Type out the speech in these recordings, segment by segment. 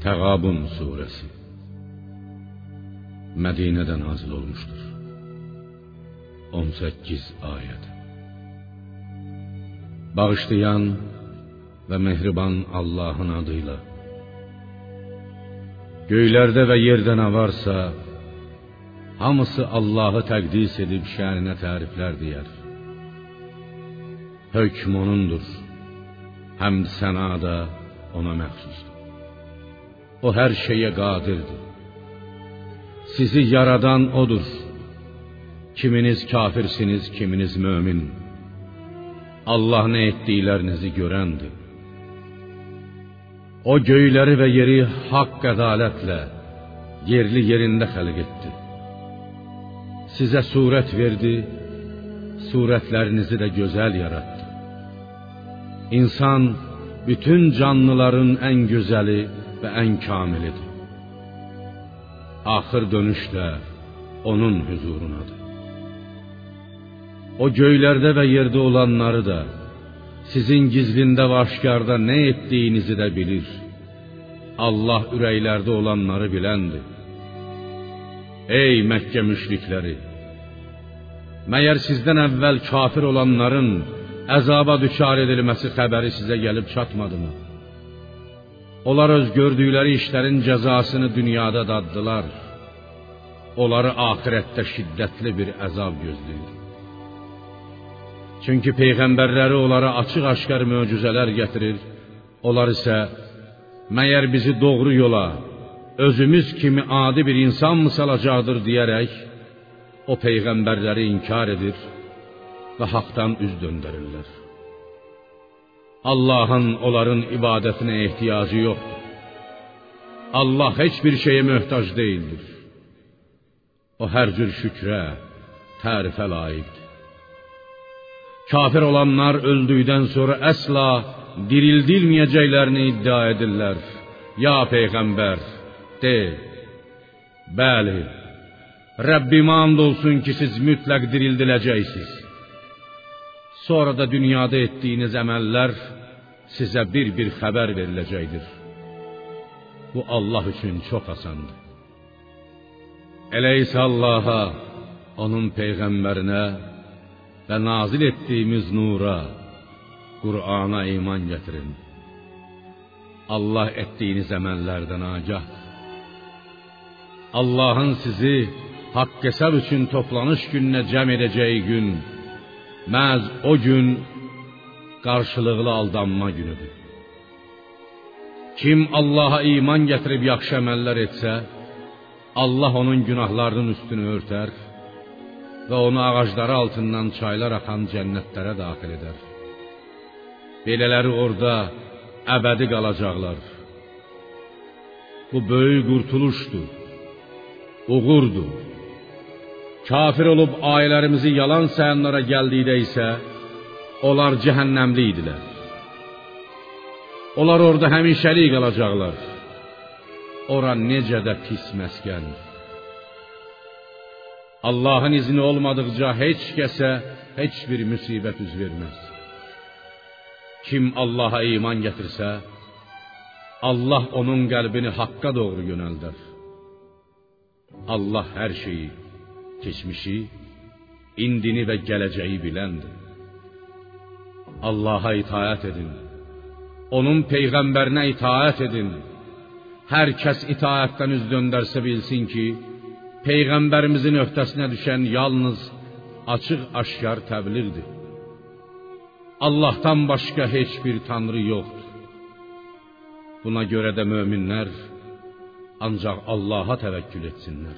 Təğabun suresi Mədinədə nazil olmuşdur. 18 ayət. Bağışlayan və mehriban Allahın adıyla. Göylərdə və yerdə nə varsa, hamısı Allahı təqdis edib şəninə təriflər deyər. Hökm onundur, həmd səna da ona məxsusdur. O hər şeyə qadirdir. Sizi yaradan odur. Kiminiz kafirsiniz, kiminiz mömin. Allah nə etdiklərinizi görəndir. O göyləri və yeri haqq ədalətlə, yerli yerində xəlq etdi. Sizə surət verdi, surətlərinizi də gözəl yarattı. İnsan bütün canlıların ən gözəli və ən kamilidir. Axır dönüş də onun hüzurunadır. O göylərdə və yerdə olanları da, sizin gizlində və aşkarda nə etdiyinizi də bilir. Allah ürəklərdə olanları biləndir. Ey Məkkə müşrikləri! Məyər sizdən əvvəl kafir olanların əzaba düçar edilməsi xəbəri sizə gəlib çatmadımı? Onlar öz gördükləri işlərin cəzasını dünyada daddılar. Onları axirətdə şiddətli bir əzab gözləyir. Çünki peyğəmbərləri onlara açıq-aşkar möcüzələr gətirir. Onlar isə məyər bizi doğru yola, özümüz kimi adi bir insan mı salacaqdır deyərək, o peyğəmbərləri inkar edir və haqdan üz döndərirlər. Allahın onların ibadətinə ehtiyacı yoxdur. Allah heç bir şeyə möhtac deyildir. O hər cür şükrə, tərifə layiqdir. Kafir olanlar öldükdən sonra əsla dirildilməyəcəklərini iddia edirlər. Ya Peyğəmbər, de, bəli, Rəbbimə and olsun ki, siz mütləq dirildiləcəksiniz. Sonra da dünyada etdiyiniz əməllər sizə bir-bir xəbər veriləcəkdir. Bu Allah üçün çox asandır. Elə isə Allaha, onun Peyğəmbərinə və nazil etdiyimiz nura, Qur'ana iman gətirin. Allah etdiyiniz əməllərdən agahdır. Allahın sizi haqq hesab üçün toplanış gününə cəm edəcəyi gün, məhz o gün qarşılıqlı aldanma günüdür. Kim Allaha iman gətirib yaxşı əməllər etsə, Allah onun günahlarının üstünü örtər və onu ağacları altından çaylar axan cənnətlərə daxil edər. Belələri orada əbədi qalacaqlar. Bu böyük qurtuluşdur, uğurdur. Kafir olub ailələrimizi yalan sayanlara gəldikdə isə, onlar cəhənnəmli idilər. Onlar orada həmişəlik qalacaqlar. Ora necə də pis məskəndir. Allahın izni olmadıqca heç kəsə heç bir müsibət üz verməz. Kim Allaha iman gətirsə, Allah onun qəlbini haqqa doğru yönəldər. Allah hər şeyi, keçmişi, indini və gələcəyi biləndir. Allaha itaət edin. Onun Peyğəmbərinə itaət edin. Hər kəs itaətdən üz döndərsə bilsin ki, Peyğəmbərimizin öhdəsinə düşən yalnız açıq-aşkar təbliğdir. Allahdan başqa heç bir tanrı yoxdur. Buna görə də möminlər ancaq Allaha təvəkkül etsinlər.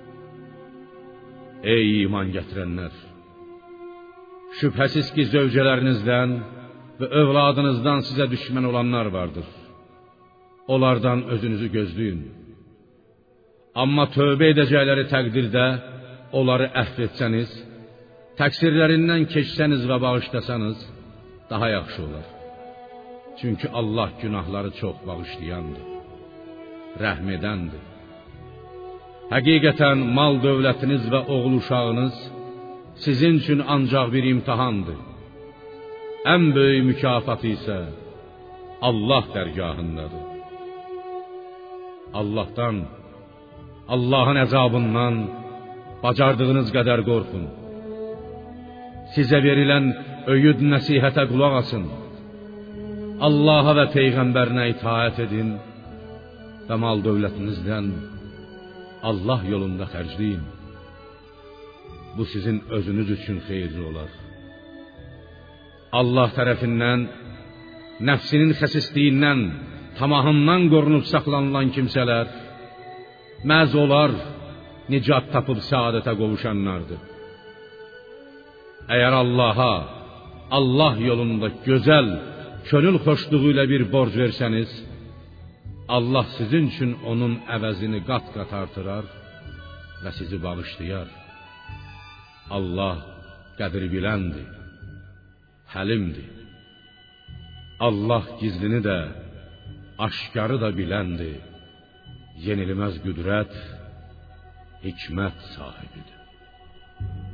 Ey iman gətirənlər! Şübhəsiz ki, zövcələrinizdən və övladınızdan sizə düşmən olanlar vardır. Onlardan özünüzü gözləyin. Amma tövbə edəcəkləri təqdirdə onları əhv etsəniz, təqsirlərindən keçsəniz və bağışlasanız, daha yaxşı olar. Çünki Allah günahları çox bağışlayandır, rəhm edəndir. Həqiqətən mal dövlətiniz və oğul uşağınız sizin üçün ancaq bir imtahandır. Ən böyük mükafatı isə Allah dərgahındadır. Allahdan, Allahın əzabından bacardığınız qədər qorxun. Sizə verilən öyüd nəsihətə qulaq asın. Allaha və Peyğəmbərinə itaət edin və mal dövlətinizdən Allah yolunda xərcləyin. Bu sizin özünüz üçün xeyirli olar. Allah tərəfindən nəfsinin xəsisliyindən, tamahından qorunub saxlanılan kimsələr, məhz onlar nicat tapıb səadətə qovuşanlardır. Əgər Allaha, Allah yolunda gözəl, könül xoşluğu ilə bir borc versəniz, Allah sizin üçün onun əvəzini qat-qat artırar və sizi bağışlayar. Allah qədir biləndir, həlimdir. Allah gizlini də, aşkarı da biləndir, yenilməz qüdrət, hikmət sahibidir.